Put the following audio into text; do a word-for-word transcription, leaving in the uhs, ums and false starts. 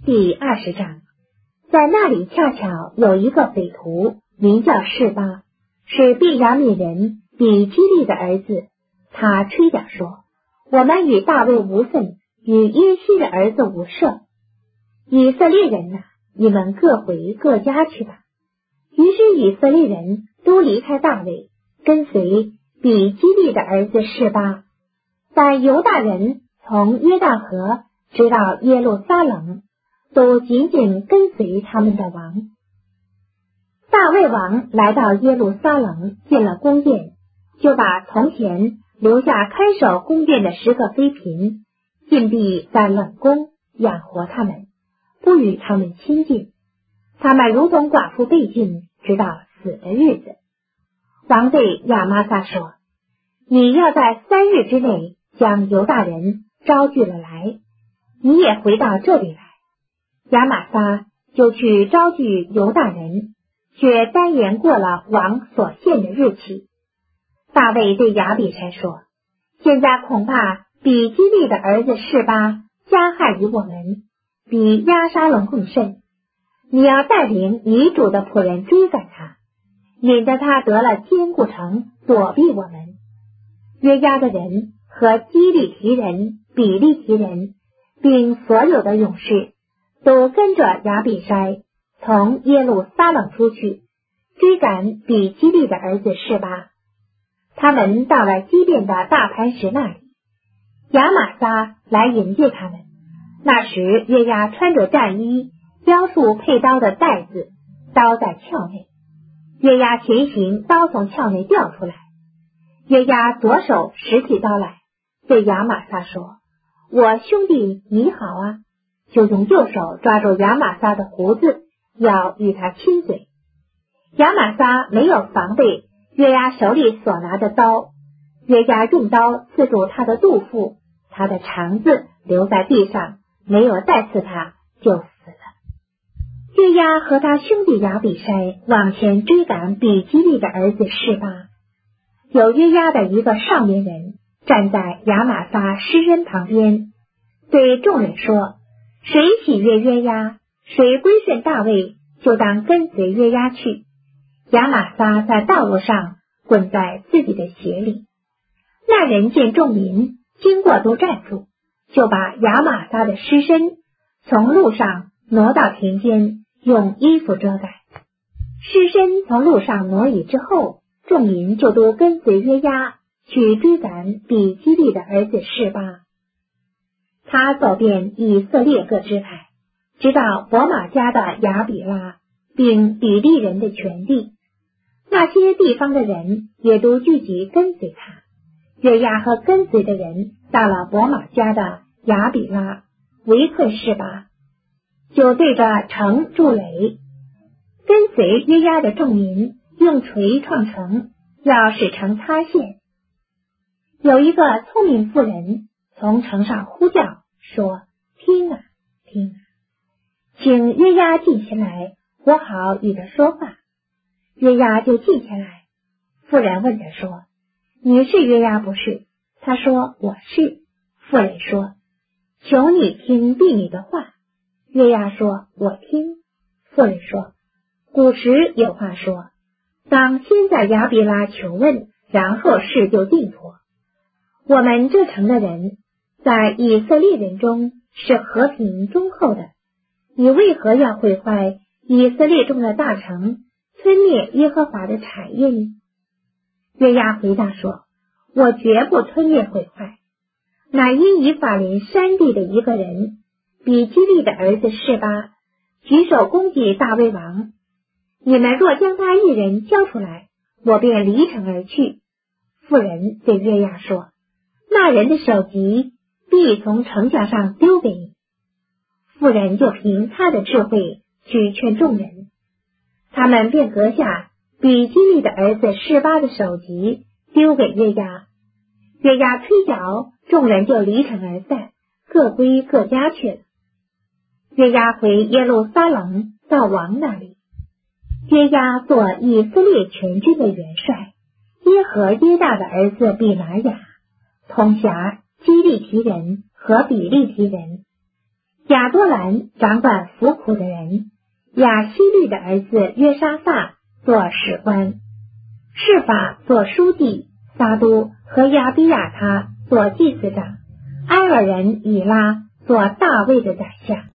第二十章，在那里恰巧有一个匪徒，名叫示巴，是便雅悯人比基利的儿子。他吹角说：我们与大卫无分，与耶西的儿子无涉。以色列人哪、啊，你们各回各家去吧。于是以色列人都离开大卫，跟随比基利的儿子示巴。但犹大人从约旦河直到耶路撒冷，都紧紧跟随他们的王。大卫王来到耶路撒冷，进了宫殿，就把从前留下看守宫殿的十个妃嫔禁闭在冷宫，养活他们，不与他们亲近。他们如同寡妇被禁，直到死的日子。王对亚玛撒说：你要在三日之内将犹大人招聚了来，你也回到这里来。亚玛撒就去招聚犹大人，却单言过了王所限的日期。大卫对亚比筛说：现在恐怕比基利的儿子示巴加害于我们，比押沙龙更甚。你要带领你主的仆人追赶他，免得他得了坚固城，躲避我们。约押的人和基利提人、比利提人，并所有的勇士，都跟着亚比筛从耶路撒冷出去，追赶比基利的儿子示巴。他们到了基遍的大磐石那里，亚玛撒来迎接他们。那时约押穿着战衣，腰束佩刀的带子，刀在鞘内。约押前行，刀从鞘内掉出来。约押左手拾起刀来，对亚玛撒说：我兄弟你好啊！就用右手抓住亚玛撒的胡子，要与他亲嘴。亚玛撒没有防备约押手里所拿的刀，约押用刀刺住他的肚腹，他的肠子留在地上，没有再刺他，就死了。约押和他兄弟亚比筛往前追赶比基利的儿子示巴。有约押的一个少年人站在亚玛撒尸身旁边，对众人说：谁喜悦约押，谁归顺大卫，就当跟随约押去。亚玛撒在道路上滚在自己的鞋里。那人见众民经过都站住，就把亚玛撒的尸身从路上挪到田间，用衣服遮盖。尸身从路上挪移之后，众民就都跟随约押去追赶比基利的儿子示巴。他走遍以色列各支派，直到伯玛家的亚比拉，并比利人的全地。那些地方的人也都聚集跟随他。约押和跟随的人到了伯玛家的亚比拉，围困示巴，就对着城筑垒。跟随约押的众民用锤创城，要使城塌陷。有一个聪明妇人从城上呼叫说：听啊，听啊，请约押近前来，我好与他说话。约押就近前来。妇人问他说：你是约押不是？他说：我是。妇人说：求你听婢女的话。约押说：我听。妇人说：古时有话说，当先在亚比拉求问，然后事就定妥。我们这城的人在以色列人中是和平忠厚的，你为何要毁坏以色列中的大城，吞灭耶和华的产业呢？约押回答说：我绝不吞灭毁坏，乃因以法莲山地的一个人，比基利的儿子示巴，举手攻击大卫王。你们若将他一人交出来，我便离城而去。妇人对约押说：那人的首级必从城墙上丢给你。妇人就凭他的智慧去劝众人，他们便割下比基利的儿子示巴的首级，丢给约押。约押吹角，众人就离城而散，各归各家去了。约押回耶路撒冷，到王那里。约押做以色列全军的元帅，耶和耶大的儿子比拿雅，统辖基利提人和比利提人。 亚多兰掌管服苦的人，亚希律的儿子约沙撒做史官，示法做书记，撒都和亚比亚他做祭司长，埃尔人以拉做大卫的宰相。